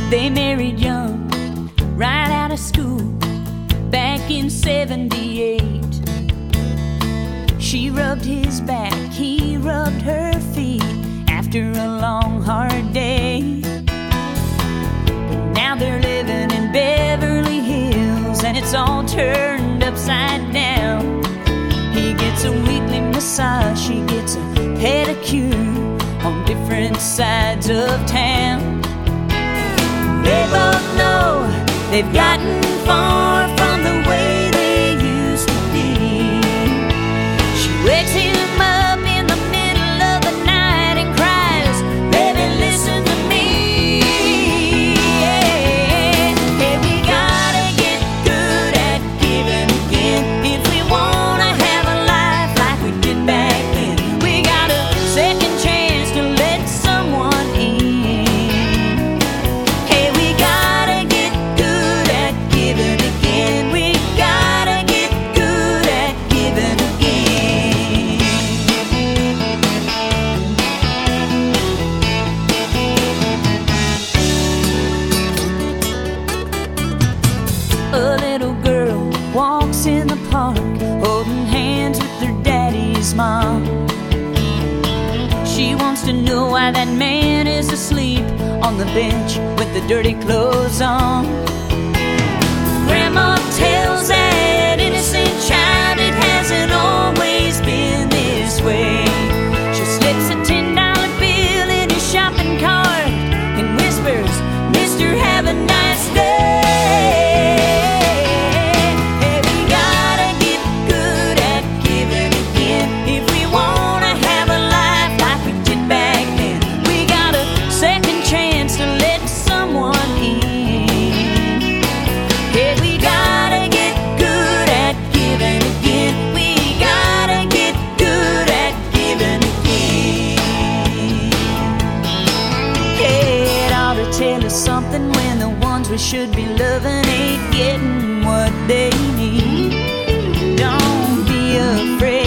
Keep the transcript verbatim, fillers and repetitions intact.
They married young, right out of school, back in seventy-eight. She rubbed his back, he rubbed her feet after a long, hard day. But now they're living in Beverly Hills, and it's all turned upside down. He gets a weekly massage, she gets a pedicure on different sides of town. They both know they've gotten far from the way they used to be. She wakes him up in the middle of the night and cries, "Baby, listen to me." Yeah. Hey, we gotta get good at giving again if we wanna have a life like we did back then. We got a second chance to let someone in. Hey, we gotta get good at giving again. We gotta get good at giving again. A little girl walks in the park, holding hands with her daddy's mom. She wants to know why that man is asleep on the bench with the dirty clothes on. Grandma tells that innocent child it hasn't always been this way. She slips a ten dollar bill in his shopping cart and whispers, "Mister, have a nice day." Hey, we gotta get good at giving again if we wanna have a life like we did back then. We got a second chance to let someone in. Hey, we gotta get good at giving again. We gotta get good at giving again. Hey, it ought to tell us something when the ones we should be loving ain't getting what they need. Don't be afraid